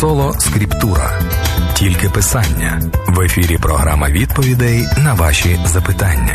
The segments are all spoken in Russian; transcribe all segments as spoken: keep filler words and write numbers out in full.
Соло Скриптура. Тільки писання. В ефірі програма відповідей на ваші запитання.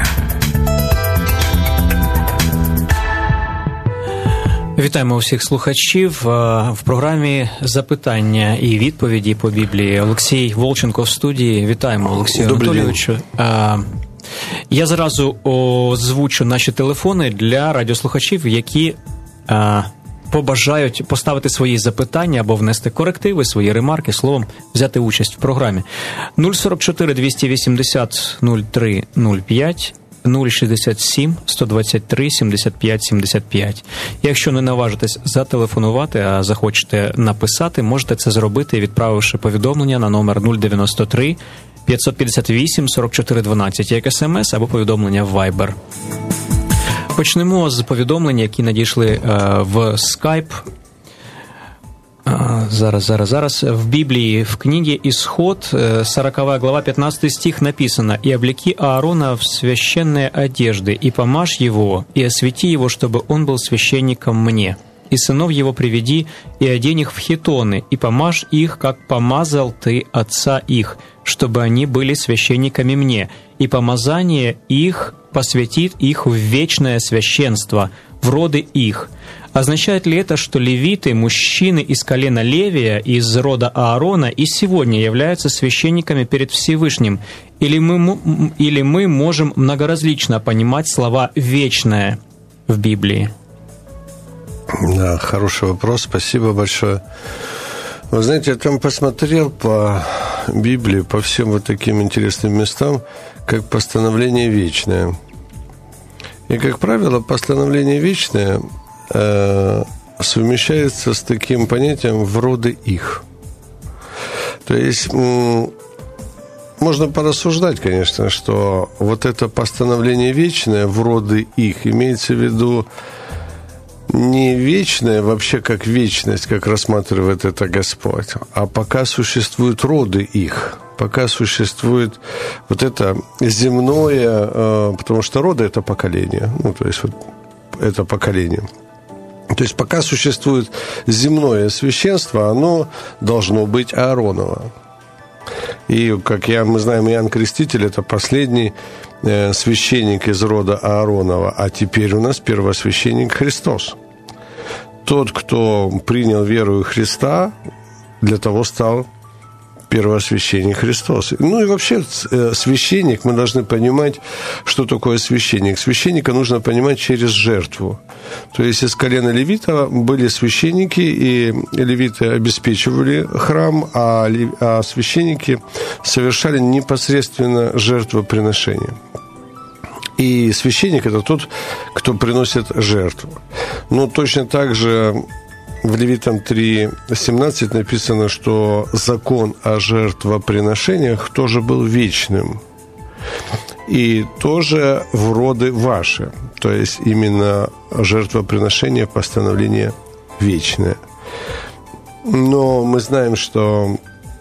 Вітаємо усіх слухачів в програмі «Запитання і відповіді по Біблії». Олексій Волченко в студії. Вітаємо, Олексію Анатолійовичу. Я зразу озвучу наші телефони для радіослухачів, які побажають поставити свої запитання або внести корективи, свої ремарки, словом, взяти участь в програмі. нуль сорок чотири двісті вісімдесят нуль три нуль п'ять, нуль шістдесят сім сто двадцять три сімдесят п'ять сімдесят п'ять. Якщо не наважитесь зателефонувати, а захочете написати, можете це зробити, відправивши повідомлення на номер нуль дев'яносто три п'ятсот п'ятдесят вісім сорок чотири дванадцять, як смс або повідомлення в Viber. Почнемо з повідомлень, які надійшли е, в Skype. Е, зараз, зараз, зараз. В Библии, в книге Исход, сороковая глава, пятнадцатый стих написано: «И облеки Аарона в священные одежды, и помажь его, и освети его, чтобы он был священником мне. И сынов его приведи, и одень их в хитоны, и помажь их, как помазал ты отца их, чтобы они были священниками мне, и помазание их посвятит их в вечное священство, в роды их». Означает ли это, что левиты, мужчины из колена Левия, из рода Аарона, и сегодня являются священниками перед Всевышним? Или мы, или мы можем многоразлично понимать слова «вечное» в Библии? Да, хороший вопрос, спасибо большое. Вы знаете, я там посмотрел по Библии, по всем вот таким интересным местам, как постановление вечное. И, как правило, постановление вечное э, совмещается с таким понятием «в роды их». То есть м- можно порассуждать, конечно, что вот это постановление вечное «в роды их» имеется в виду не вечное вообще как вечность, как рассматривает это Господь, а пока существуют роды их, пока существует вот это земное, потому что роды – это поколение, ну, то есть вот это поколение. То есть пока существует земное священство, оно должно быть Аароново. И, как я, мы знаем, Иоанн Креститель – это последний э, священник из рода Ааронова, а теперь у нас первосвященник Христос. Тот, кто принял веру Христа, для того стал первосвященник Христос. Ну и вообще священник, мы должны понимать, что такое священник. Священника нужно понимать через жертву. То есть из колена левита были священники, и левиты обеспечивали храм, а, а священники совершали непосредственно жертвоприношение. И священник – это тот, кто приносит жертву. Но точно так же в Левитам три семнадцать написано, что закон о жертвоприношениях тоже был вечным. И тоже в роды ваши. То есть именно жертвоприношение, постановление вечное. Но мы знаем, что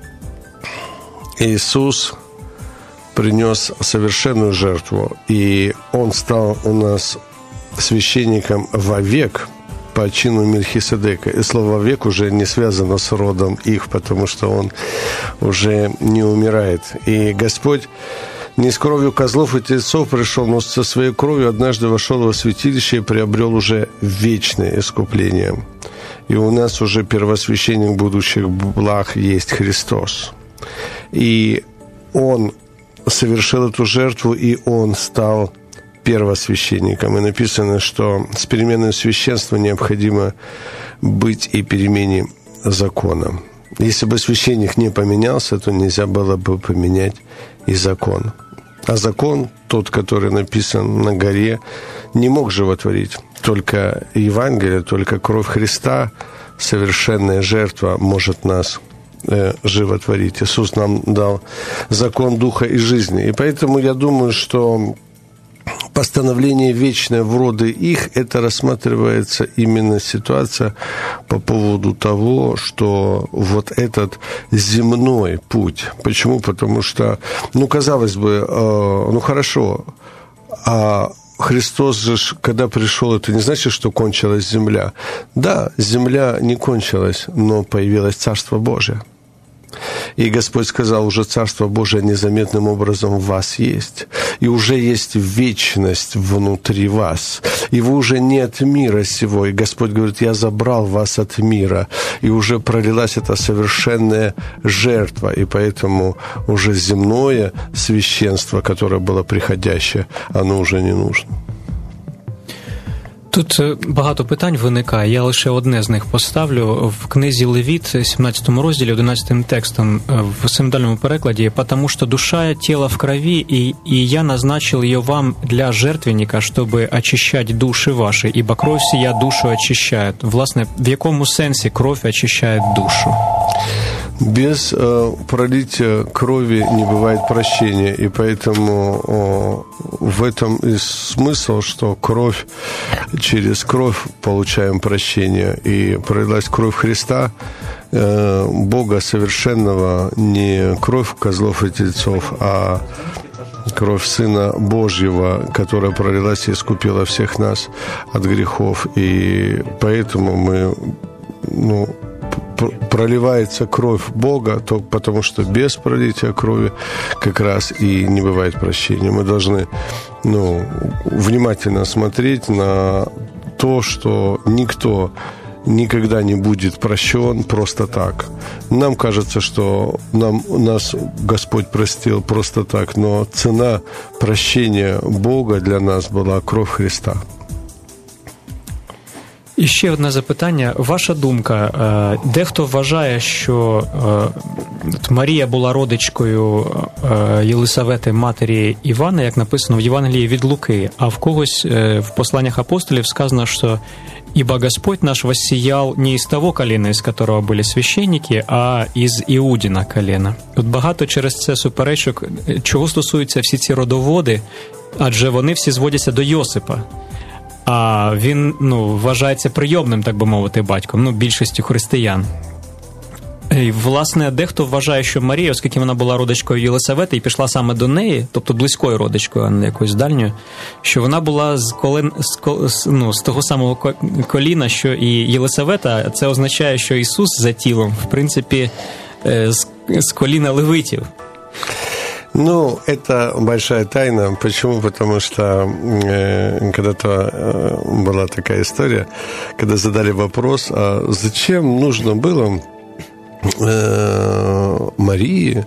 Иисус принес совершенную жертву, и Он стал у нас священником вовек по чину Мельхиседека. И слово «век» уже не связано с родом их, потому что Он уже не умирает. И Господь не с кровью козлов и тельцов пришел, но со своей кровью однажды вошел во святилище и приобрел уже вечное искупление. И у нас уже первосвященник будущих благ есть Христос. И Он совершил эту жертву, и Он стал первосвященником. И написано, что с переменой священства необходимо быть и перемене закона. Если бы священник не поменялся, то нельзя было бы поменять и закон. А закон, тот, который написан на горе, не мог животворить. Только Евангелие, только кровь Христа, совершенная жертва, может нас животворить. Иисус нам дал закон духа и жизни. И поэтому я думаю, что постановление вечное в роды их, это рассматривается именно ситуация по поводу того, что вот этот земной путь. Почему? Потому что, ну, казалось бы, э, ну, хорошо, а Христос же, когда пришел, это не значит, что кончилась земля. Да, земля не кончилась, но появилось Царство Божие. И Господь сказал, уже Царство Божие незаметным образом в вас есть. И уже есть вечность внутри вас. И вы уже не от мира сего. И Господь говорит, я забрал вас от мира. И уже пролилась эта совершенная жертва. И поэтому уже земное священство, которое было приходящее, оно уже не нужно. Тут багато питань виникає, я лише одне з них поставлю. В книзі Левіт, сімнадцятому розділі, одинадцятим текстом, в синодальному перекладі, «Потому что душа и тело в крови, и, и я назначил ее вам для жертвенника, чтобы очищать души ваши, ибо кровь сия душу очищает». Власне, в якому сенсі кров очищає душу? Без э, пролития крови не бывает прощения, и поэтому э, в этом и смысл, что кровь, через кровь получаем прощение, и пролилась кровь Христа, э, Бога совершенного, не кровь козлов и тельцов, а кровь Сына Божьего, которая пролилась и искупила всех нас от грехов, и поэтому мы, ну, проливается кровь Бога, то потому что без пролития крови как раз и не бывает прощения. Мы должны, ну, внимательно смотреть на то, что никто никогда не будет прощен просто так. Нам кажется, что нам, нас Господь простил просто так, но цена прощения Бога для нас была кровь Христа. І ще одне запитання. Ваша думка, дехто вважає, що Марія була родичкою Єлисавети, матері Івана, як написано в Євангелії від Луки, а в когось в посланнях апостолів сказано, що «Ибо Господь наш воссиял не из того колена, из которого были священники, а із Іудіна колена». От багато через це суперечок, чого стосуються всі ці родоводи, адже вони всі зводяться до Йосипа. А він, ну, вважається прийомним, так би мовити, батьком, ну, більшістю християн. І, власне, дехто вважає, що Марія, оскільки вона була родичкою Єлисавети і пішла саме до неї, тобто близькою родичкою, а не якоюсь дальньою, що вона була з, колен, з, ну, з того самого коліна, що і Єлисавета. Це означає, що Ісус за тілом, в принципі, з, з коліна левитів. Ну, это большая тайна. Почему? Потому что э, когда-то э, была такая история, когда задали вопрос, а зачем нужно было э, Марии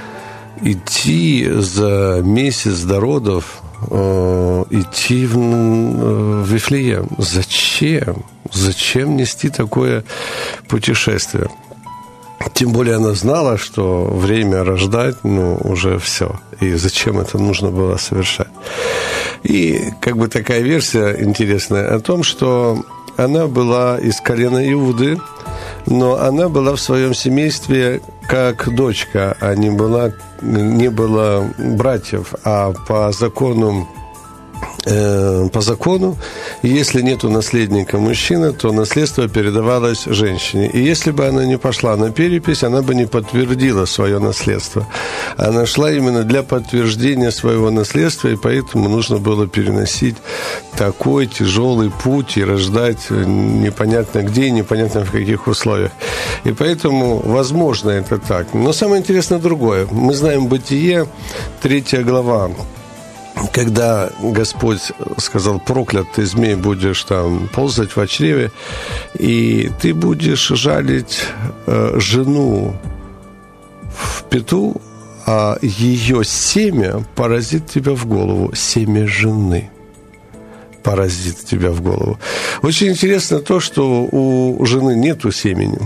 идти за месяц до родов, э, идти в, в Вифлеем? Зачем? Зачем нести такое путешествие? Тем более она знала, что время рождать, ну, уже все. И зачем это нужно было совершать? И как бы такая версия интересная о том, что она была из колена Иуды, но она была в своем семействе как дочка, а не была, не было братьев, а по закону по закону, если нету наследника мужчины, то наследство передавалось женщине. И если бы она не пошла на перепись, она бы не подтвердила свое наследство. Она шла именно для подтверждения своего наследства, и поэтому нужно было переносить такой тяжелый путь и рождать непонятно где и непонятно в каких условиях. И поэтому, возможно, это так. Но самое интересное другое. Мы знаем Бытие, третья глава, когда Господь сказал: проклят ты, змей, будешь там ползать в чреве, и ты будешь жалить э, жену в пету, а ее семя поразит тебя в голову. Семя жены поразит тебя в голову. Очень интересно то, что у жены нету семени,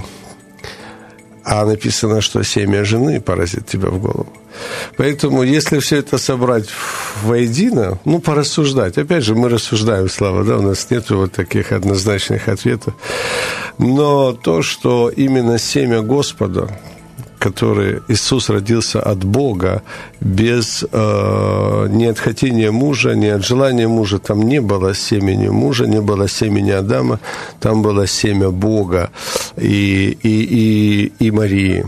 а написано, что семя жены поразит тебя в голову. Поэтому, если все это собрать воедино, ну, порассуждать. Опять же, мы рассуждаем, Слава, да, у нас нет вот таких однозначных ответов. Но то, что именно семя Господа, который Иисус родился от Бога, без э, ни от хотения мужа, ни от желания мужа, там не было семени мужа, не было семени Адама, там было семя Бога и, и, и, и Марии.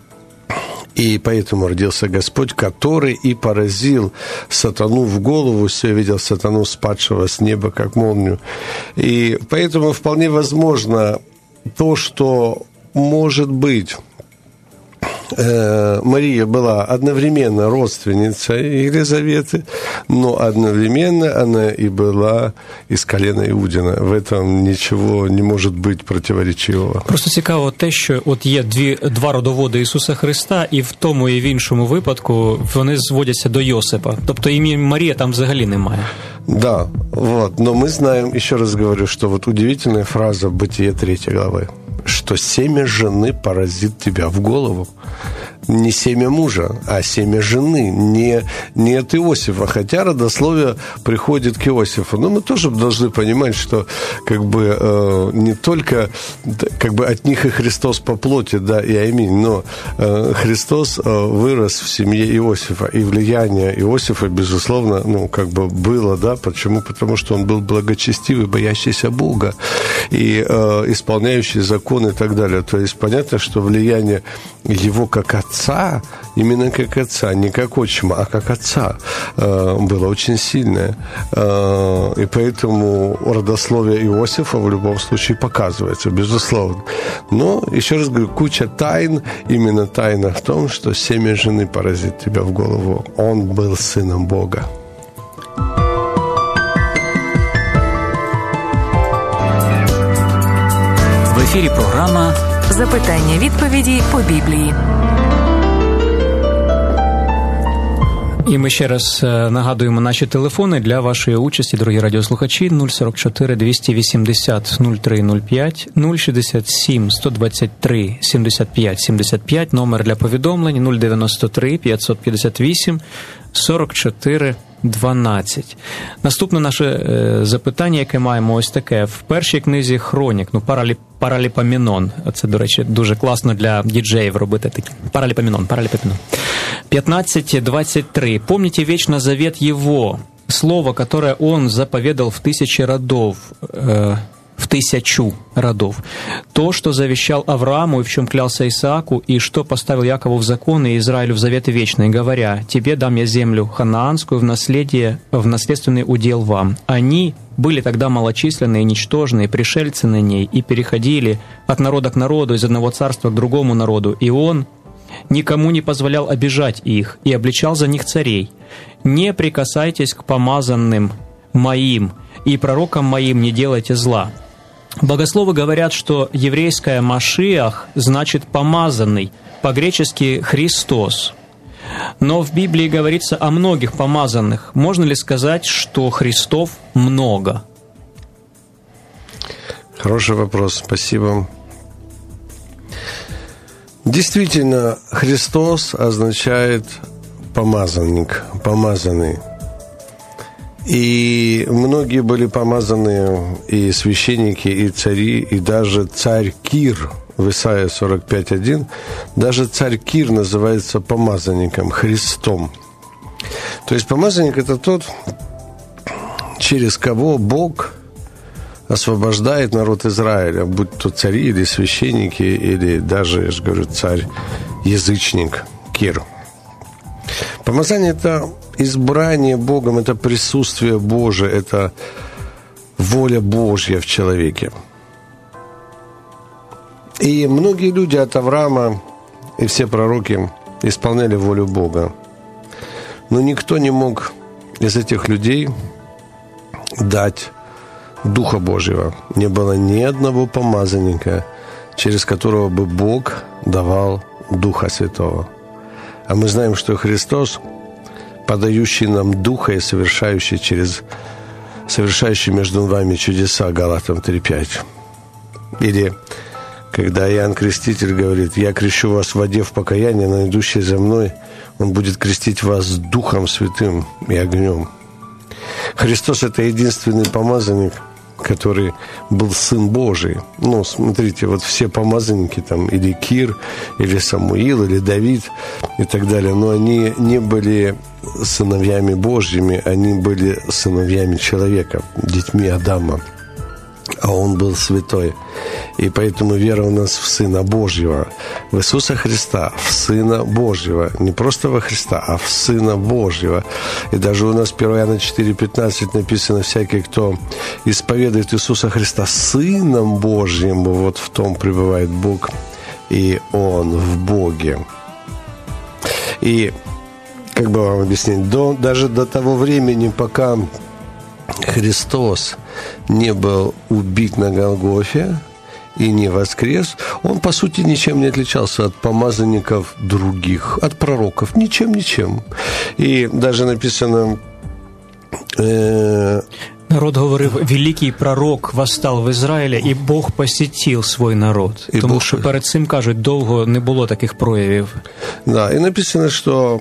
И поэтому родился Господь, который и поразил сатану в голову, все видел сатану, спадшего с неба, как молнию. И поэтому вполне возможно то, что, может быть, Мария была одновременно родственницей Елизаветы, но одновременно она и была из колена Иудина. В этом нічого не може бути противоречивого. Просто цікаво те, що от є дві, два родоводи Ісуса Христа, і в тому і в іншому випадку вони зводяться до Йосипа. Тобто ім'я Марія там взагалі немає. Да, вот. Но мы знаем, еще раз говорю, что вот удивительная фраза в Бытие третьей главы, что семя жены поразит тебя в голову. Не семя мужа, а семя жены, не, не от Иосифа, хотя родословие приходит к Иосифу. Но мы тоже должны понимать, что как бы э, не только как бы от них и Христос по плоти, да, и аминь, но э, Христос э, вырос в семье Иосифа, и влияние Иосифа, безусловно, ну, как бы было, да, почему? Потому что он был благочестивый, боящийся Бога, и э, исполняющий закон и так далее. То есть понятно, что влияние его как отца, именно как отца, не как отчима, а как отца, было очень сильное. И поэтому родословие Иосифа в любом случае показывается, безусловно. Но, еще раз говорю, куча тайн, именно тайна в том, что семя жены поразит тебя в голову. Он был сыном Бога. В ефірі програма «Запитання-відповіді по Біблії». І ми ще раз нагадуємо наші телефони для вашої участі, дорогі радіослухачі, нуль сорок чотири двісті вісімдесят нуль три нуль п'ять, нуль шістдесят сім сто двадцять три сімдесят п'ять сімдесят п'ять, номер для повідомлень нуль дев'яносто три п'ятсот п'ятдесят вісім сорок чотири дванадцять. Наступне наше е, запитання, яке маємо, ось таке. В першій книзі Хронік, ну, параліп, параліпоменон, це, до речі, дуже класно для діджеїв робити такі. Параліпоменон, параліпоменон. пятнадцать двадцать три. Помните вечно завет его, слово, которое он заповедал в тысячи родов, э, в тысячу родов. То, что завещал Аврааму и в чем клялся Исааку, и что поставил Якову в закон и Израилю в заветы вечные, говоря: «Тебе дам я землю ханаанскую в наследие, в наследственный удел вам». Они были тогда малочисленные, ничтожные, пришельцы на ней, и переходили от народа к народу, из одного царства к другому народу, и он никому не позволял обижать их и обличал за них царей. «Не прикасайтесь к помазанным моим, и пророкам моим не делайте зла». Богословы говорят, что еврейское «Машиах» значит «помазанный», по-гречески «Христос». Но в Библии говорится о многих помазанных. Можно ли сказать, что Христов много? Хороший вопрос, спасибо. Действительно, Христос означает помазанник, помазанный. И многие были помазаны, и священники, и цари, и даже царь Кир в Исайя сорок пять один, даже царь Кир называется помазанником, Христом. То есть помазанник – это тот, через кого Бог освобождает народ Израиля, будь то цари или священники, или даже, я же говорю, царь-язычник Кир. Помазание – это избрание Богом, это присутствие Божие, это воля Божья в человеке. И многие люди от Авраама и все пророки исполняли волю Бога. Но никто не мог из этих людей дать Духа Божьего. Не было ни одного помазанника, через которого бы Бог давал Духа Святого. А мы знаем, что Христос, подающий нам Духа и совершающий, через, совершающий между вами чудеса, Галатам три пять. Или когда Иоанн Креститель говорит: «Я крещу вас в воде в покаяние, но идущий за мной, он будет крестить вас Духом Святым и огнем». Христос – это единственный помазанник, который был Сын Божий. Ну, смотрите, вот все помазанники, там, или Кир, или Самуил, или Давид и так далее, но они не были сыновьями Божьими, они были сыновьями человека, детьми Адама. А он был святой. И поэтому вера у нас в Сына Божьего, в Иисуса Христа, в Сына Божьего. Не просто во Христа, а в Сына Божьего. И даже у нас первое Иоанна четыре пятнадцать написано: «Всякий, кто исповедует Иисуса Христа Сыном Божьим, вот в том пребывает Бог, и Он в Боге». И, как бы вам объяснить, до, даже до того времени, пока Христос не был убит на Голгофе и не воскрес, он, по сути, ничем не отличался от помазанников других, от пророков. Ничем-ничем. И даже написано... Э- Народ говорив, великий пророк восстав в Ізраїлі, і Бог посітив свій народ. І Тому Бог... що перед цим, кажуть, довго не було таких проявів. Да, и написано, что,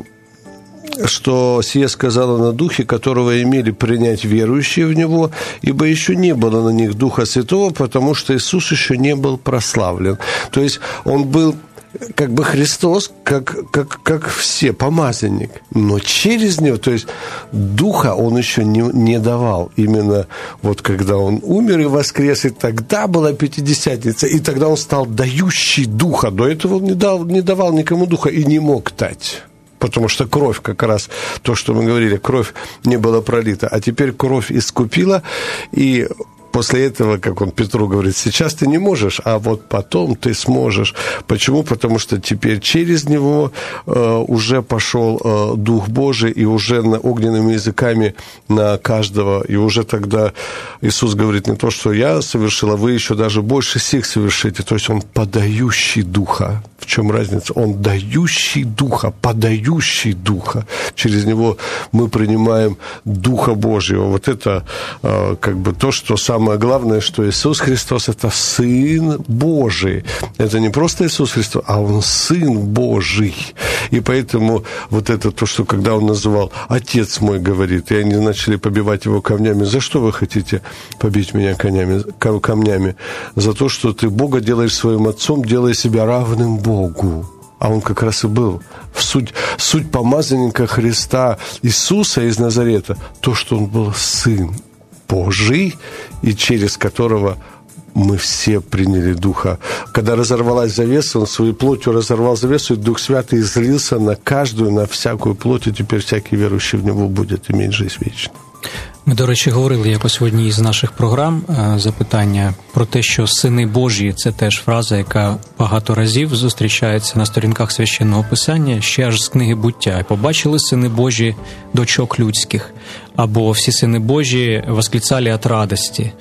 что сие сказано на Духе, которого имели принять верующие в Него, ибо еще не было на них Духа Святого, потому что Иисус еще не был прославлен. То есть Он был как бы Христос, как, как, как все, помазанник. Но через Него, то есть Духа Он еще не, не давал. Именно вот когда Он умер и воскрес, и тогда была Пятидесятница, и тогда Он стал дающий Духа. До этого Он не, дал, не давал никому Духа и не мог дать. Потому что кровь, как раз то, что мы говорили, кровь не была пролита. А теперь кровь искупила, и после этого, как он Петру говорит, сейчас ты не можешь, а вот потом ты сможешь. Почему? Потому что теперь через него э, уже пошел э, Дух Божий, и уже на, огненными языками на каждого. И уже тогда Иисус говорит не то, что я совершил, а вы еще даже больше сих совершите. То есть Он подающий Духа. В чем разница? Он дающий Духа, подающий Духа. Через Него мы принимаем Духа Божьего. Вот это э, как бы то, что самое главное, что Иисус Христос – это Сын Божий. Это не просто Иисус Христос, а Он Сын Божий. И поэтому вот это то, что когда Он называл «Отец мой», говорит, и они начали побивать Его камнями. За что вы хотите побить меня камнями? камнями? За то, что ты Бога делаешь своим Отцом, делая себя равным Богу. Богу. А Он как раз и был. Суть, суть помазанника Христа Иисуса из Назарета, то, что Он был Сын Божий, и через которого мы все приняли Духа. Когда разорвалась завеса, Он своей плотью разорвал завесу, и Дух Святый излился на каждую, на всякую плоть, и теперь всякий верующий в Него будет иметь жизнь вечную. Ми, до речі, говорили якось в одній із наших програм запитання про те, що «сини Божі» – це теж фраза, яка багато разів зустрічається на сторінках Священного Писання, ще аж з книги «Буття». «І побачили сини Божі дочок людських», або «всі сини Божі восклицали от радості».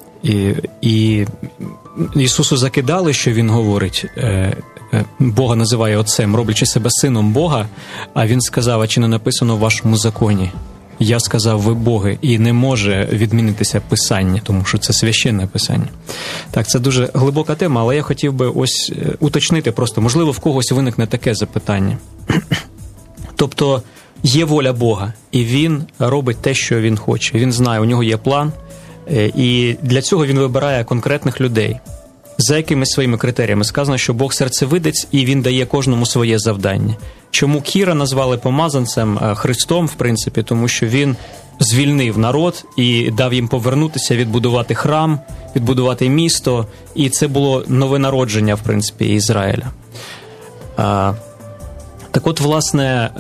І, і Ісусу закидали, що Він говорить, Бога називає Отцем, роблячи себе сином Бога, а Він сказав, а чи не написано в вашому законі? Я сказав, ви боги, і не може відмінитися Писання, тому що це священне Писання. Так, це дуже глибока тема, але я хотів би ось уточнити просто, можливо, в когось виникне таке запитання. Тобто, є воля Бога, і Він робить те, що Він хоче. Він знає, у нього є план, і для цього Він вибирає конкретних людей. За якими своїми критеріями? Сказано, що Бог серцевидець, і Він дає кожному своє завдання. Чому Кіра назвали помазанцем, Христом, в принципі, тому що Він звільнив народ і дав їм повернутися, відбудувати храм, відбудувати місто, і це було нове народження, в принципі, Ізраїля. А, так от, власне,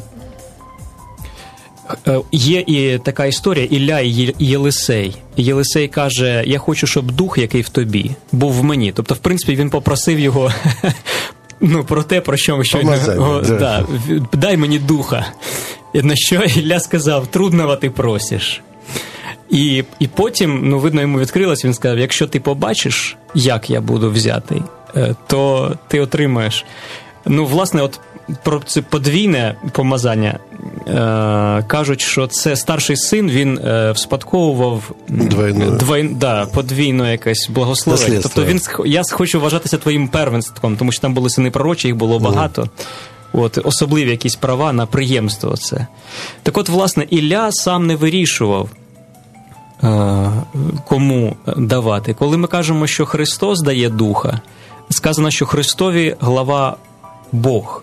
є і така історія Ілля і Єлисей. І Єлисей каже, я хочу, щоб дух, який в тобі, був в мені. Тобто, в принципі, він попросив його ну, про те, про що... що Помазання, да. Да, дай мені духа. І на що Ілля сказав, трудного ти просиш. І, і потім, ну, видно, йому відкрилось, він сказав, якщо ти побачиш, як я буду взятий, то ти отримаєш. Ну, власне, от про це подвійне помазання е, кажуть, що це старший син, він е, вспадковував двой, да, подвійно якесь благословення. Тобто він, я хочу вважатися твоїм первенством, тому що там були сини пророчі, їх було багато. От, особливі якісь права на приємство це. Так от, власне, Ілля сам не вирішував, е, кому давати. Коли ми кажемо, що Христос дає духа, сказано, що Христові глава Бог.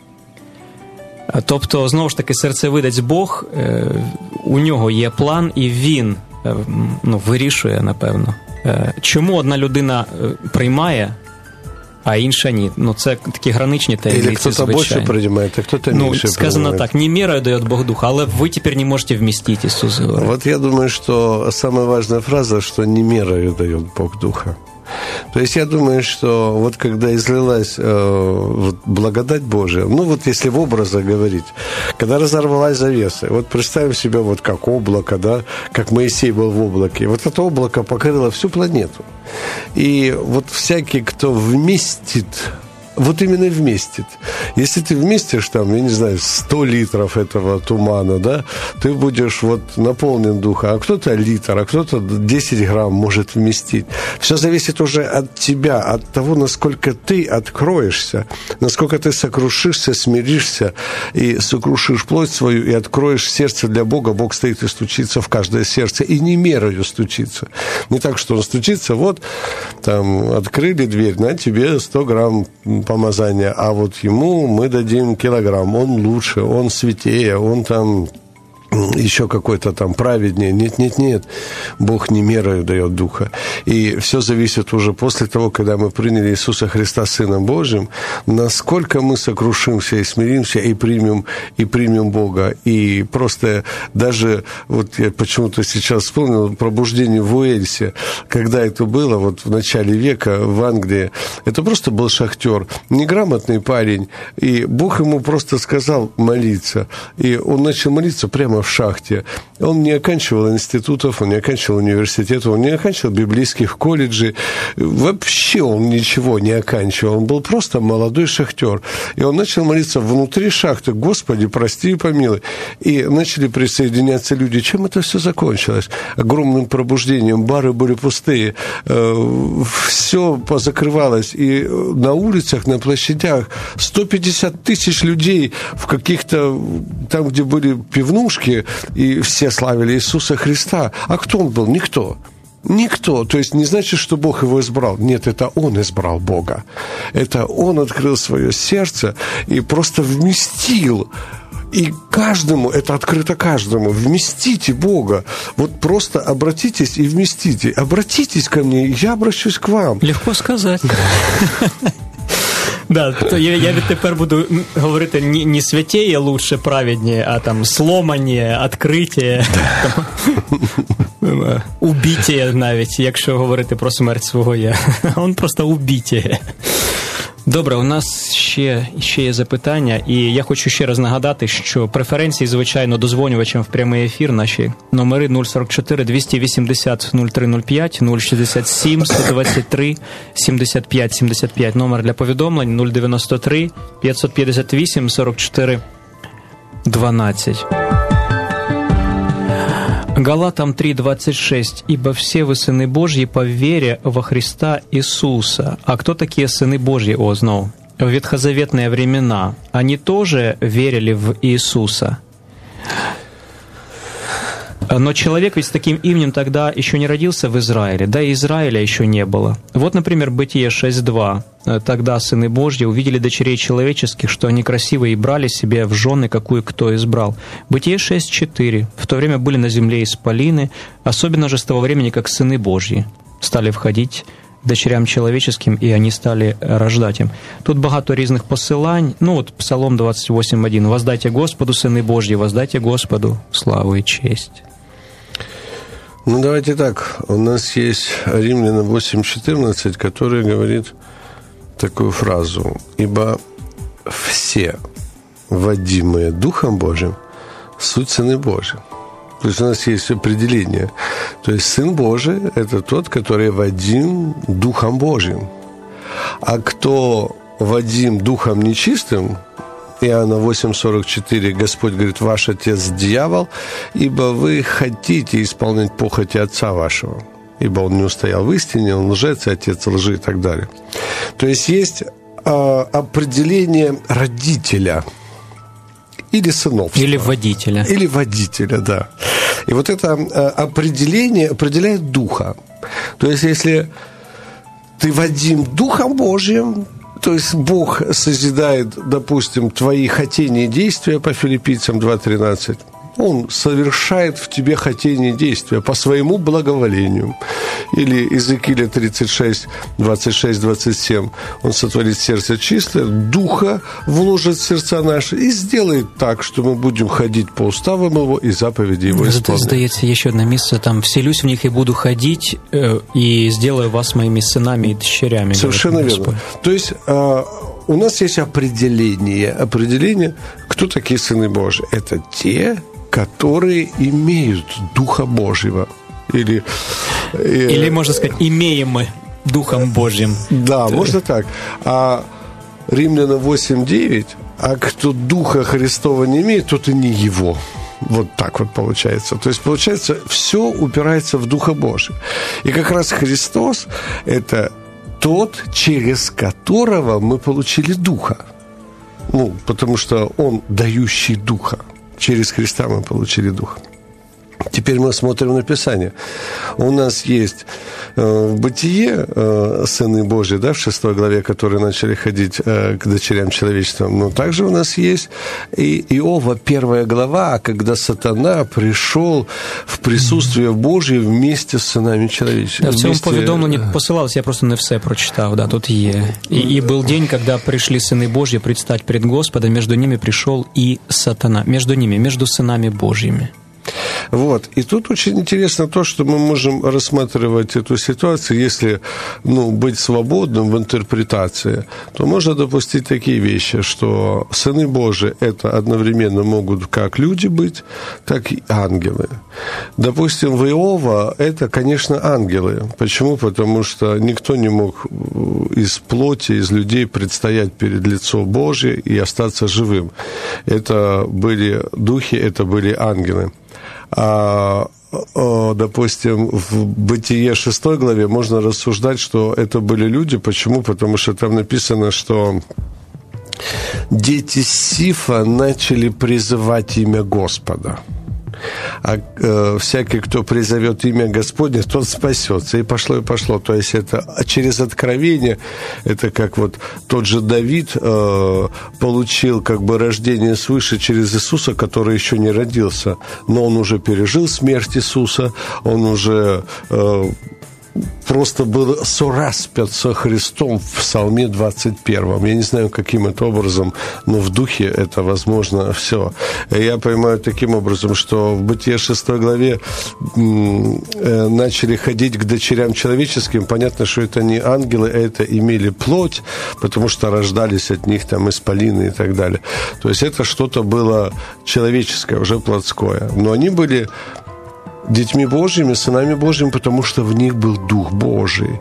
Тобто, знову ж таки, серцевидець Бог, у нього є план, і він ну, вирішує, напевно. Чому одна людина приймає, а інша ні? Ну, це такі граничні таємниці, звичайно. Или хто-то більше приймає, а хто-то ну, менше сказано приймає. Так, не мерою дает Бог духа, але ви тепер не можете вмістити, Ісус говорить. Вот я думаю, что самая важная фраза, что не мерою дает Бог духа. То есть я думаю, что вот когда излилась э, вот благодать Божия, ну вот если в образах говорить, когда разорвалась завеса, вот представим себе вот как облако, да, как Моисей был в облаке, вот это облако покрыло всю планету. И вот всякий, кто вместит, вот именно вместит. Если ты вместишь там, я не знаю, сто литров этого тумана, да, ты будешь вот наполнен духа, а кто-то литр, а кто-то десять грамм может вместить. Все зависит уже от тебя, от того, насколько ты откроешься, насколько ты сокрушишься, смиришься и сокрушишь плоть свою и откроешь сердце для Бога. Бог стоит и стучится в каждое сердце, и не мерою стучится. Не так, что он стучится, вот, там, открыли дверь, на тебе сто грамм помазания, а вот ему мы дадим килограмм, он лучше, он святее, он там еще какой-то там праведнее. Нет, нет, нет. Бог не мерою дает духа. И все зависит уже после того, когда мы приняли Иисуса Христа Сыном Божьим, насколько мы сокрушимся и смиримся, и примем, и примем Бога. И просто даже, вот я почему-то сейчас вспомнил пробуждение в Уэльсе, когда это было, вот в начале века в Англии, это просто был шахтер, неграмотный парень, и Бог ему просто сказал молиться. И он начал молиться прямо в шахте. Он не оканчивал институтов, он не оканчивал университетов, он не оканчивал библейских колледжей. Вообще он ничего не оканчивал. Он был просто молодой шахтер. И он начал молиться внутри шахты: «Господи, прости и помилуй». И начали присоединяться люди. Чем это все закончилось? Огромным пробуждением. Бары были пустые. Все позакрывалось. И на улицах, на площадях сто пятьдесят тысяч людей в каких-то, там, где были пивнушки, и все славили Иисуса Христа. А кто он был? Никто. Никто. То есть не значит, что Бог его избрал. Нет, это он избрал Бога. Это он открыл свое сердце и просто вместил. И каждому, это открыто каждому, вместите Бога. Вот просто обратитесь и вместите. Обратитесь ко мне, я обращусь к вам. Легко сказать. Да, то я, я тепер буду говорити не, не святіє лучше, праведніє, а там сломаніє, відкриття, убіття навіть, якщо говорити про смерть свого я. Он просто убіття. Добре, у нас ще, ще є запитання, і я хочу ще раз нагадати, що преференції, звичайно, дозвонювачам в прямий ефір наші номери нуль сорок чотири двісті вісімдесят нуль три нуль п'ять, нуль шістдесят сім сто двадцять три сімдесят п'ять сімдесят п'ять, номер для повідомлень нуль дев'яносто три п'ятсот п'ятдесят вісім сорок чотири дванадцять. Галатам три двадцать шесть. «Ибо все вы сыны Божьи по вере во Христа Иисуса». А кто такие сыны Божьи, о, знов? В ветхозаветные времена они тоже верили в Иисуса. Но человек ведь с таким именем тогда еще не родился в Израиле, да и Израиля еще не было. Вот, например, Бытие шесть два. «Тогда сыны Божьи увидели дочерей человеческих, что они красивые, и брали себе в жены, какую кто избрал». Бытие шесть четыре. «В то время были на земле исполины, особенно же с того времени, как сыны Божьи стали входить дочерям человеческим, и они стали рождать им». Тут багато різних посилань. Ну, вот Псалом двадцать восемь один. «Воздайте Господу, сыны Божьи, воздайте Господу славу и честь». Ну, давайте так. У нас есть Римлянам восемь четырнадцать, который говорит такую фразу: «Ибо все, водимые Духом Божьим, суть сыны Божьи». То есть у нас есть определение. То есть Сын Божий – это тот, который водим Духом Божьим. А кто водим Духом нечистым, Иоанна восемь сорок четыре, Господь говорит: «Ваш отец дьявол, ибо вы хотите исполнять похоти отца вашего, ибо он не устоял в истине, он лжец, и отец лжи», и так далее. То есть есть э, определение родителя или сыновства. Или водителя. Или водителя, да. И вот это э, определение определяет духа. То есть если ты водим Духом Божьим, то есть Бог созидает, допустим, твои хотения и действия по Филиппийцам два тринадцать, Он совершает в тебе хотение действия по своему благоволению. Или Иезекииля тридцать шесть, двадцать шесть, двадцать семь. Он сотворит сердце чистое, духа вложит в сердца наши и сделает так, что мы будем ходить по уставам его и заповеди его исполнять. Здається, еще одно место, там, «Вселюсь в них и буду ходить, э, и сделаю вас моими сынами и дочерями». Совершенно верно. Господь. То есть э, у нас есть определение. Определение, кто такие сыны Божьи. Это те, которые имеют Духа Божьего. Или, э, Или можно сказать, имеем мы Духом Божьим. Да, можно так. А Римлянам восемь девять, а кто Духа Христова не имеет, тот и не его. Вот так вот получается. То есть, получается, все упирается в Духа Божия. И как раз Христос – это тот, через которого мы получили Духа. Ну, потому что Он дающий Духа. Через Христа мы получили Духа. Теперь мы смотрим на Писание. У нас есть э, в Бытие э, сыны Божьи, да, в шестой главе, которые начали ходить э, к дочерям человечества. Но также у нас есть и Иова, первая глава, когда сатана пришел в присутствие Божье вместе с сынами человеческими. Да, в цьому повідомленні посилалось, я просто не все прочитав, да, тут є. И, и был день, когда пришли сыны Божьи предстать пред Господом, между ними пришел и сатана. Между ними, между сынами Божьими. Вот. И тут очень интересно то, что мы можем рассматривать эту ситуацию, если, ну, быть свободным в интерпретации, то можно допустить такие вещи, что сыны Божии это одновременно могут как люди быть, так и ангелы. Допустим, в Иова это, конечно, ангелы. Почему? Потому что никто не мог из плоти, из людей предстоять перед лицом Божьим и остаться живым. Это были духи, это были ангелы. А, допустим, в Бытие шестой главе можно рассуждать, что это были люди. Почему? Потому что там написано, что дети Сифа начали призывать имя Господа. А э, всякий, кто призовет имя Господне, тот спасется. И пошло, и пошло. То есть это через откровение, это как вот тот же Давид э, получил как бы рождение свыше через Иисуса, который еще не родился. Но он уже пережил смерть Иисуса, он уже... Э, просто был сораспят со Христом в Псалме двадцать первом. Я не знаю, каким это образом, но в духе это возможно все. Я понимаю таким образом, что в Бытие шестой главе начали ходить к дочерям человеческим. Понятно, что это не ангелы, а это имели плоть, потому что рождались от них там исполины и так далее. То есть это что-то было человеческое, уже плотское. Но они были детьми Божьими, сынами Божьими, потому что в них был Дух Божий.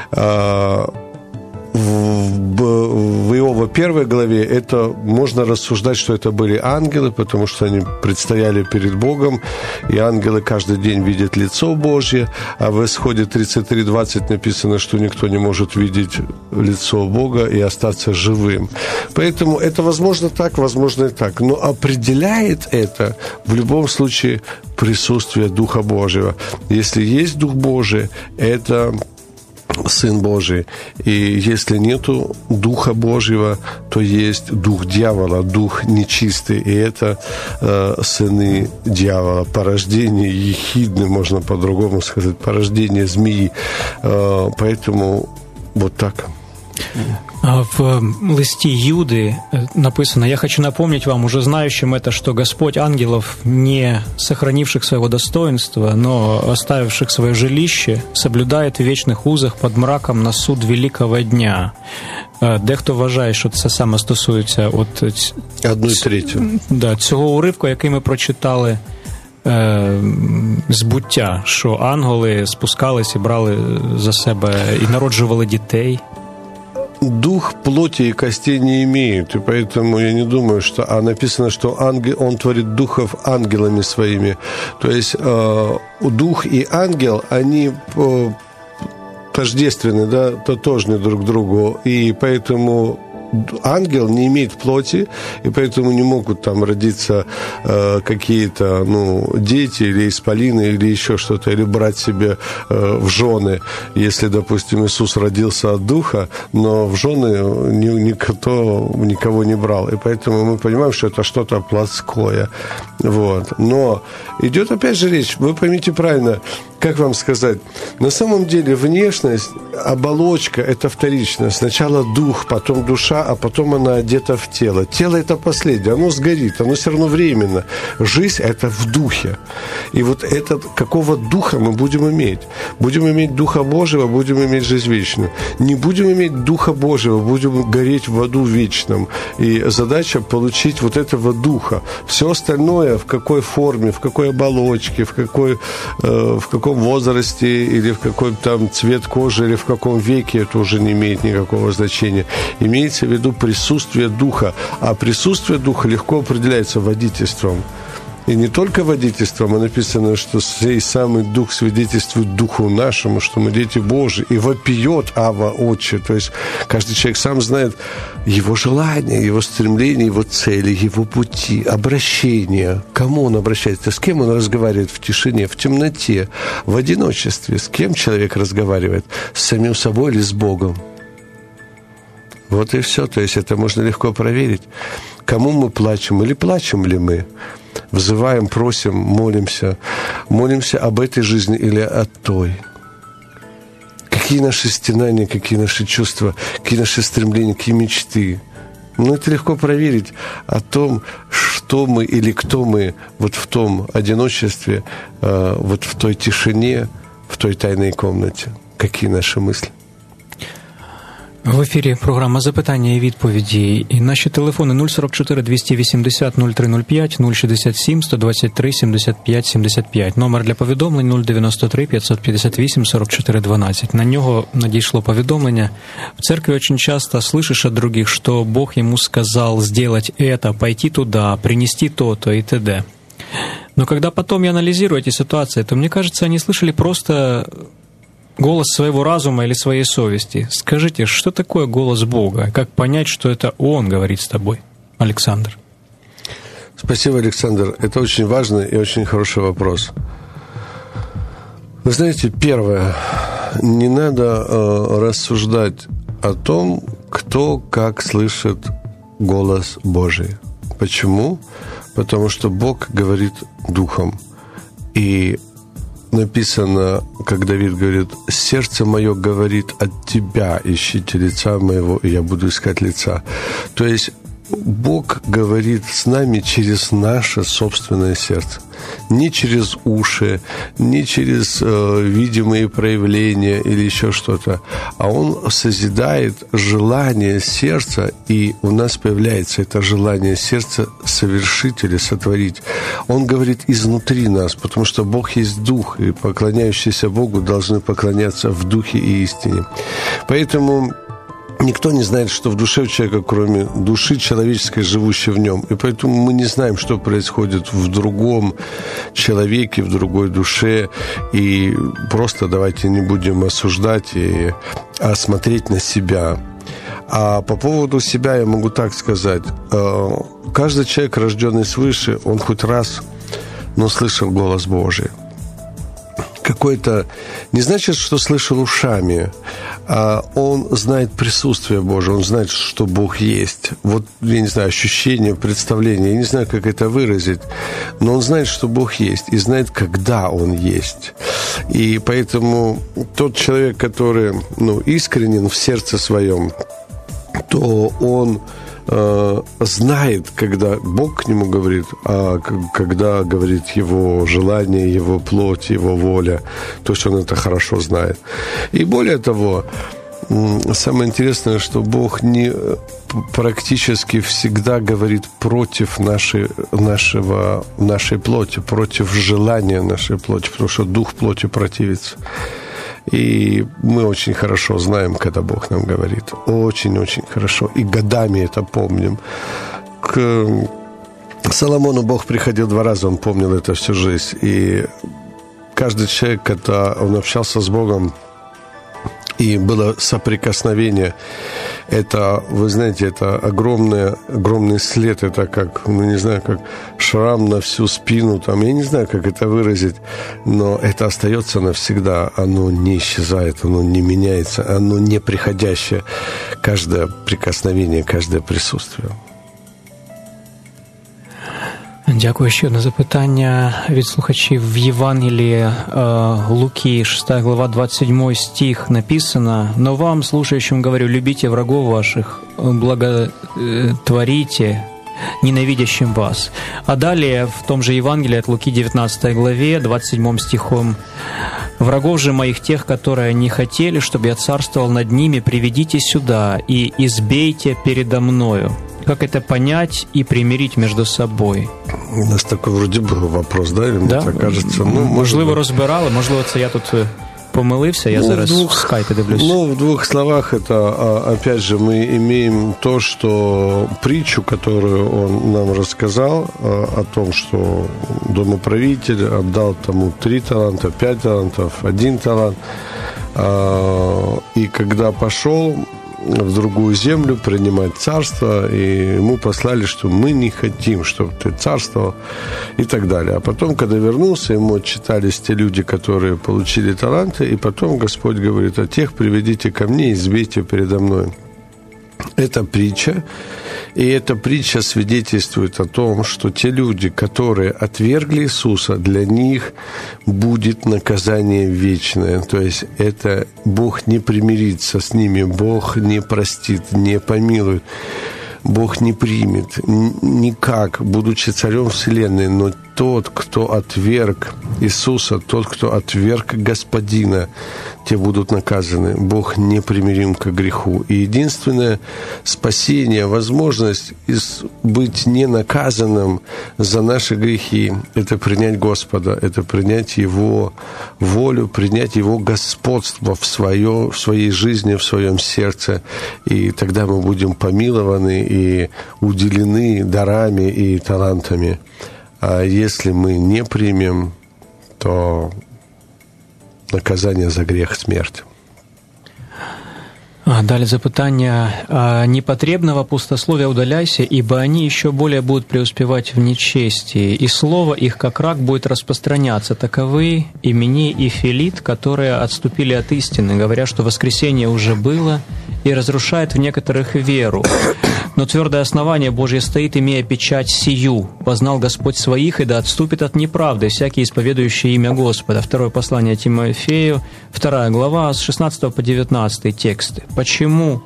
В Иова первой главе это можно рассуждать, что это были ангелы, потому что они предстояли перед Богом, и ангелы каждый день видят лицо Божье, а в Исходе тридцать три двадцать написано, что никто не может видеть лицо Бога и остаться живым. Поэтому это возможно так, возможно и так. Но определяет это в любом случае присутствие Духа Божьего. Если есть Дух Божий, это Сын Божий. И если нету Духа Божьего, то есть Дух дьявола, Дух нечистый. И это э, сыны дьявола. Порождение ехидны, можно по-другому сказать, порождение змеи. Э, поэтому вот так. В листе Юды написано: «Я хочу напомнить вам, уже знающим это, что Господь ангелов, не сохранивших своего достоинства, но оставивших свое жилище, соблюдает в вечных узах под мраком на суд великого дня». Дехто вважає, що це саме стосується от одної третьої. Да, цього уривку, який ми прочитали збуття, що ангели спускались і брали за себе і народжували дітей. Дух плоти и костей не имеет, и поэтому я не думаю, что... А написано, что ангел, он творит духов ангелами своими. То есть э, дух и ангел, они э, тождественны, да, тотожны друг другу, и поэтому... Ангел не имеет плоти, и поэтому не могут там родиться э, какие-то, ну, дети или исполины, или еще что-то, или брать себе э, в жены. Если, допустим, Иисус родился от Духа, но в жены ни, никто никого не брал. И поэтому мы понимаем, что это что-то плотское. Вот. Но идет опять же речь, вы поймите правильно, как вам сказать, на самом деле внешность, оболочка – это вторично. Сначала дух, потом душа, а потом она одета в тело. Тело – это последнее, оно сгорит, оно все равно временно. Жизнь – это в духе. И вот этот, какого духа мы будем иметь? Будем иметь Духа Божьего, будем иметь жизнь вечную. Не будем иметь Духа Божьего, будем гореть в аду вечном. И задача – получить вот этого Духа. Все остальное, в какой форме, в какой оболочке, в какой, э, в каком возрасте или в какой там цвет кожи или в каком веке, это уже не имеет никакого значения. Имеется в виду присутствие Духа. А присутствие Духа легко определяется водительством. И не только водительством, а написано, что сей самый Дух свидетельствует Духу нашему, что мы дети Божии, и вопиет Ава Отче. То есть каждый человек сам знает его желания, его стремления, его цели, его пути, обращения. К кому он обращается? С кем он разговаривает в тишине, в темноте, в одиночестве? С кем человек разговаривает? С самим собой или с Богом? Вот и все. То есть это можно легко проверить. Кому мы плачем или плачем ли мы? Взываем, просим, молимся. Молимся об этой жизни или о той. Какие наши стенания, какие наши чувства, какие наши стремления, какие мечты. Ну, это легко проверить о том, что мы или кто мы вот в том одиночестве, вот в той тишине, в той тайной комнате. Какие наши мысли. В ефірі програма «Запитання і відповіді». І наші телефони нуль сорок чотири двісті вісімдесят нуль три нуль п'ять, нуль шістдесят сім сто двадцять три сімдесят п'ять сімдесят п'ять. Номер для повідомлень нуль дев'яносто три п'ятсот п'ятдесят вісім сорок чотири дванадцять. На нього надійшло повідомлення. В церкви очень часто слышишь от других, что Бог ему сказал сделать это, пойти туда, принести то-то и т.д. Но когда потом я анализирую эти ситуации, то мне кажется, они слышали просто голос своего разума или своей совести. Скажите, что такое голос Бога? Как понять, что это Он говорит с тобой? Александр. Спасибо, Александр. Это очень важный и очень хороший вопрос. Вы знаете, первое, не надо э, рассуждать о том, кто как слышит голос Божий. Почему? Потому что Бог говорит духом. И написано, как Давид говорит: «Сердце мое говорит от тебя, ищите лица моего, и я буду искать лица». То есть Бог говорит с нами через наше собственное сердце. Не через уши, не через э, видимые проявления или еще что-то. А Он созидает желание сердца, и у нас появляется это желание сердца совершить или сотворить. Он говорит изнутри нас, потому что Бог есть Дух, и поклоняющиеся Богу должны поклоняться в Духе и истине. Поэтому никто не знает, что в душе у человека, кроме души человеческой, живущей в нем. И поэтому мы не знаем, что происходит в другом человеке, в другой душе. И просто давайте не будем осуждать, и, а смотреть на себя. А по поводу себя я могу так сказать. Каждый человек, рожденный свыше, он хоть раз, но слышал голос Божий. Какой-то, не значит, что слышал ушами, а он знает присутствие Божие, он знает, что Бог есть. Вот, я не знаю, ощущение, представление, я не знаю, как это выразить, но он знает, что Бог есть, и знает, когда Он есть. И поэтому тот человек, который, ну, искренен в сердце своем, то он знает, когда Бог к нему говорит, а когда говорит его желание, его плоть, его воля, то есть он это хорошо знает. И более того, самое интересное, что Бог не практически всегда говорит против нашей, нашего, нашей плоти, против желания нашей плоти, потому что дух плоти противится. И мы очень хорошо знаем, когда Бог нам говорит. Очень-очень хорошо. И годами это помним. К Соломону Бог приходил два раза, он помнил это всю жизнь. И каждый человек, когда он общался с Богом, и было соприкосновение, это, вы знаете, это огромный, огромный след, это как, ну, не знаю, как шрам на всю спину, там, я не знаю, как это выразить, но это остается навсегда, оно не исчезает, оно не меняется, оно не приходящее, каждое прикосновение, каждое присутствие. Дякую. Ще одне запитання від слухачів. В Євангелії Луки, шестая глава, двадцать седьмой стих написано: «Но вам, слушающим, говорю, любите врагов ваших, благотворите ненавидящим вас». А далее в том же Евангелии от Луки, девятнадцатой главе, двадцать седьмым стихом: «Врагов же моих, тех, которые не хотели, чтобы я царствовал над ними, приведите сюда и избейте передо мною». Как это понять и примирить между собой? У нас такой вроде был вопрос, да? Или мне да? так кажется? Ну, можливо, розбирали, можливо, це я тут помилився, я ну, зараз в, двух, в скайпе дивлюсь. Ну, в двух словах, это, опять же, мы имеем то, что притчу, которую он нам рассказал, о том, что домоправитель отдал тому три таланта, пять талантов, один талант, и когда пошел в другую землю принимать царство, и ему послали, что мы не хотим, чтобы ты царствовал, и так далее. А потом, когда вернулся, ему отчитались те люди, которые получили таланты, и потом Господь говорит: «А тех приведите ко мне и избейте передо мной». Это притча, и эта притча свидетельствует о том, что те люди, которые отвергли Иисуса, для них будет наказание вечное. То есть это Бог не примирится с ними, Бог не простит, не помилует, Бог не примет никак, будучи царем вселенной. Но тот, кто отверг Иисуса, тот, кто отверг Господина, те будут наказаны. Бог непримирим к греху. И единственное спасение, возможность быть не наказанным за наши грехи, это принять Господа, это принять Его волю, принять Его господство в, свое, в своей жизни, в своем сердце. И тогда мы будем помилованы и уделены дарами и талантами. А если мы не примем, то наказание за грех – смерть. Далее запытание. «Непотребного пустословия удаляйся, ибо они еще более будут преуспевать в нечестии, и слово их, как рак, будет распространяться. Таковы Именей и Филит, которые отступили от истины, говоря, что воскресение уже было, и разрушает в некоторых веру. Но твердое основание Божье стоит, имея печать сию. Познал Господь своих, и да отступит от неправды всякий, исповедующий имя Господа». Второе послание Тимофею, вторая глава, с шестнадцатого по девятнадцатый тексты. Почему,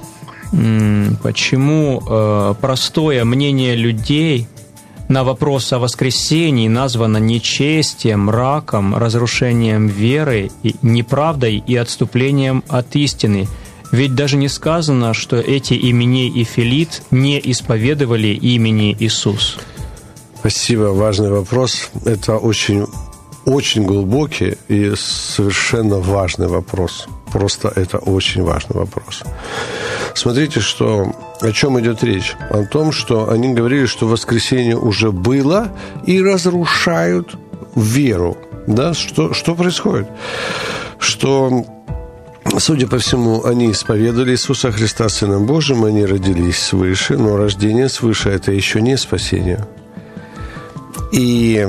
почему э, простое мнение людей на вопрос о воскресении названо нечестием, мраком, разрушением веры, и неправдой и отступлением от истины? Ведь даже не сказано, что эти Именей и Филит не исповедовали имени Иисус. Спасибо, важный вопрос. Это очень, очень глубокий и совершенно важный вопрос. Просто это очень важный вопрос. Смотрите, что, о чем идет речь. О том, что они говорили, что воскресение уже было, и разрушают веру. Да? Что, что происходит? Что... Судя по всему, они исповедовали Иисуса Христа Сыном Божьим, они родились свыше, но рождение свыше – это еще не спасение. И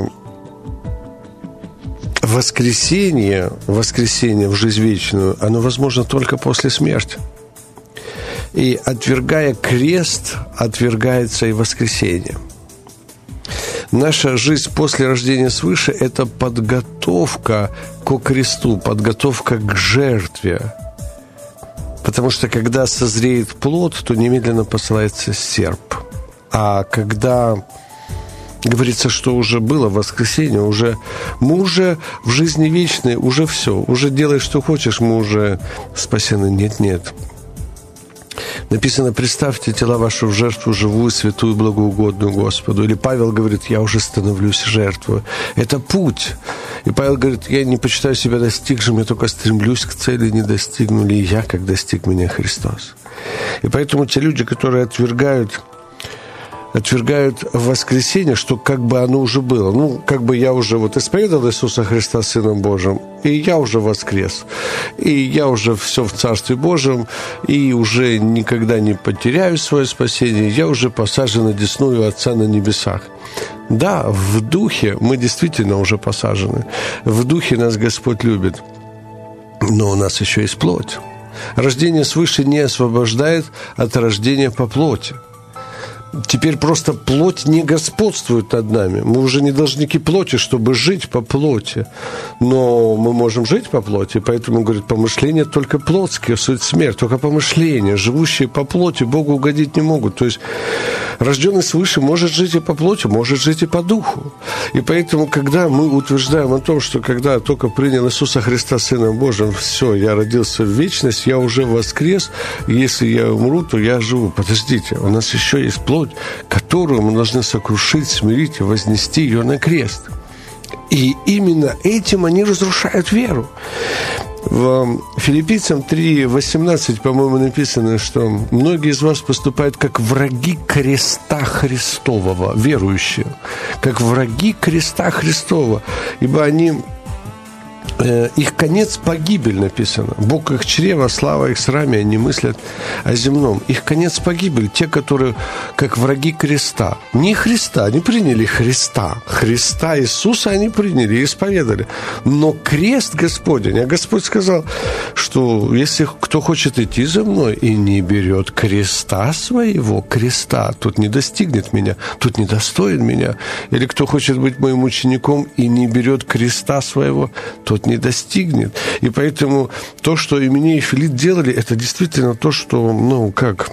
воскресение, воскресение в жизнь вечную, оно возможно только после смерти. И отвергая крест, отвергается и воскресение. Наша жизнь после рождения свыше – это подготовка ко кресту, подготовка к жертве. Потому что когда созреет плод, то немедленно посылается серп. А когда говорится, что уже было воскресенье, уже, мы уже в жизни вечной, уже все, уже делай, что хочешь, мы уже спасены. Нет, нет. Написано: представьте тела ваши в жертву живую, святую, благоугодную Господу. Или Павел говорит: я уже становлюсь жертвой. Это путь. И Павел говорит: я не почитаю себя достигшим, я только стремлюсь к цели, не достигну ли я, как достиг меня Христос. И поэтому те люди, которые отвергают отвергают воскресение, что как бы оно уже было. Ну, как бы я уже вот исповедовал Иисуса Христа Сыном Божьим, и я уже воскрес, и я уже все в Царстве Божьем, и уже никогда не потеряю свое спасение, я уже посажен одесную Отца на небесах. Да, в духе мы действительно уже посажены, в духе нас Господь любит, но у нас еще есть плоть. Рождение свыше не освобождает от рождения по плоти. теперь просто плоть не господствует над нами. Мы уже не должники плоти, чтобы жить по плоти. Но мы можем жить по плоти, поэтому, говорит, помышления только плотские, суть смерть. Только помышления, живущие по плоти, Богу угодить не могут. То есть рожденный свыше может жить и по плоти, может жить и по духу. И поэтому, когда мы утверждаем о том, что когда я только принял Иисуса Христа Сыном Божьим, все, я родился в вечность, я уже воскрес, если я умру, то я живу. Подождите, у нас еще есть плоть, которую мы должны сокрушить, смирить и вознести ее на крест. И именно этим они разрушают веру. В Филиппийцам три восемнадцать, по-моему, написано, что многие из вас поступают как враги креста Христового, верующие, как враги креста Христова, ибо они... их конец погибель, написано. Бог их чрева, слава их сраме, они мыслят о земном. Их конец погибель, те, которые как враги креста. Не Христа, они приняли Христа. Христа Иисуса они приняли и исповедали. Но крест Господень, а Господь сказал, что если кто хочет идти за мной и не берет креста своего, креста, тот не достигнет меня, тот не достоин меня. Или кто хочет быть моим учеником и не берет креста своего, тот не достигнет. И поэтому то, что Именей и Филипп делали, это действительно то, что, ну, как...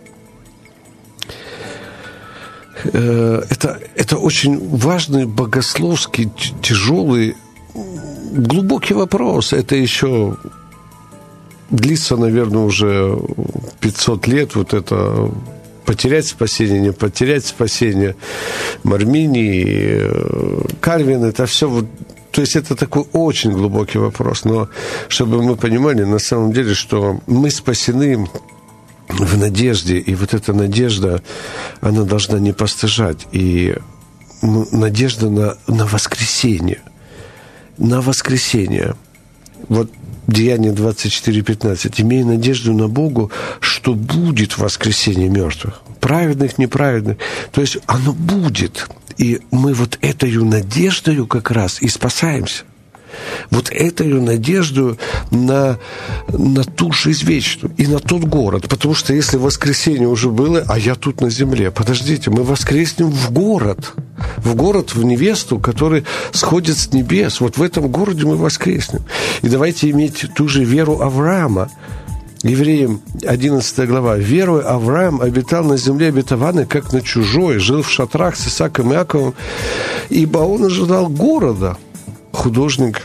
Э, это, это очень важный, богословский, тяжелый, глубокий вопрос. Это еще длится, наверное, уже пятьсот лет, вот это... Потерять спасение, не потерять спасение. Мармини, Кальвин, это все вот. То есть это такой очень глубокий вопрос. Но чтобы мы понимали, на самом деле, что мы спасены в надежде. И вот эта надежда, она должна не постыжать. И надежда на, на воскресение. На воскресение. Вот Деяние двадцать четыре пятнадцать. «Имея надежду на Бога, что будет воскресение мертвых». Праведных, неправедных. То есть оно будет. И мы вот этой надеждою как раз и спасаемся. Вот этой надеждою на, на ту жизнь вечную и на тот город. Потому что если воскресенье уже было, а я тут на земле, подождите, мы воскреснем в город. В город, в невесту, который сходит с небес. Вот в этом городе мы воскреснем. И давайте иметь ту же веру Авраама. Евреям одиннадцатая глава. «Веруя Авраам обитал на земле обетованной, как на чужой, жил в шатрах с Исааком и Иаковом, ибо он ожидал города, художник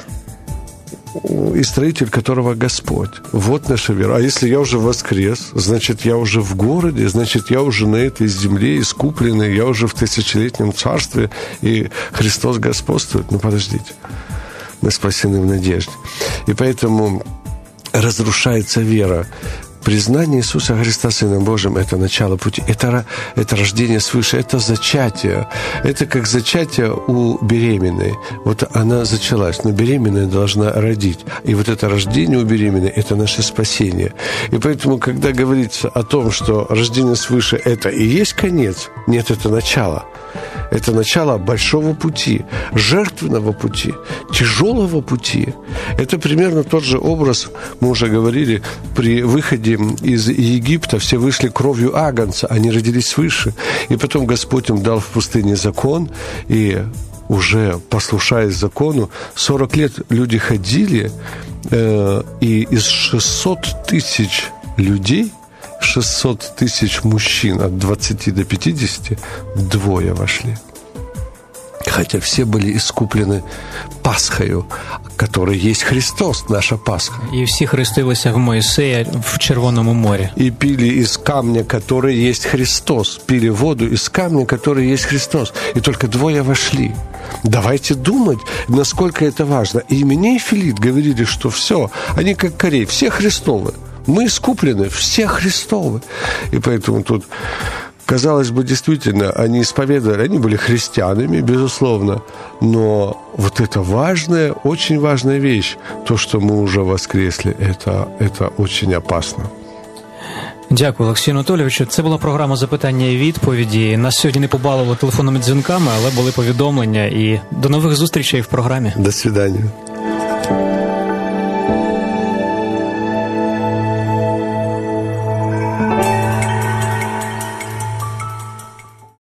и строитель которого Господь». Вот наша вера. А если я уже воскрес, значит, я уже в городе, значит, я уже на этой земле искупленный, я уже в тысячелетнем царстве, и Христос господствует. Ну, подождите. Мы спасены в надежде. И поэтому... разрушается вера. Признание Иисуса Христа Сыном Божьим – это начало пути. Это, это рождение свыше, это зачатие. Это как зачатие у беременной. Вот она зачалась, но беременная должна родить. И вот это рождение у беременной – это наше спасение. И поэтому, когда говорится о том, что рождение свыше – это и есть конец, нет, это начало. Это начало большого пути, жертвенного пути, тяжелого пути. Это примерно тот же образ, мы уже говорили, при выходе из Египта все вышли кровью агнца, они родились свыше. И потом Господь им дал в пустыне закон, и уже послушаясь закону, сорок лет люди ходили, э, и из шестисот тысяч людей, шестьсот тысяч мужчин от двадцати до пятидесяти, двое вошли. Хотя все были искуплены Пасхою, который есть Христос, наша Пасха. И всі хрестилися в Моїсея в Червоному морі. И пили из камня, который есть Христос. Пили воду из камня, который есть Христос. И только двое вошли. Давайте думать, насколько это важно. И Именей и Филипп говорили, что все, они как Корей, все Христовы. Мы искуплены, все Христовы. И поэтому тут, казалось бы, действительно, они исповедовали, они были христианами, безусловно, но вот это важная, очень важная вещь, то, что мы уже воскресли, это, это очень опасно. Дякую, Олексію Анатолійовичу. Це була програма «Запитання і відповіді». Нас сьогодні не побалували телефонними дзвінками, але були повідомлення. І до нових зустрічей в програмі. До свидання.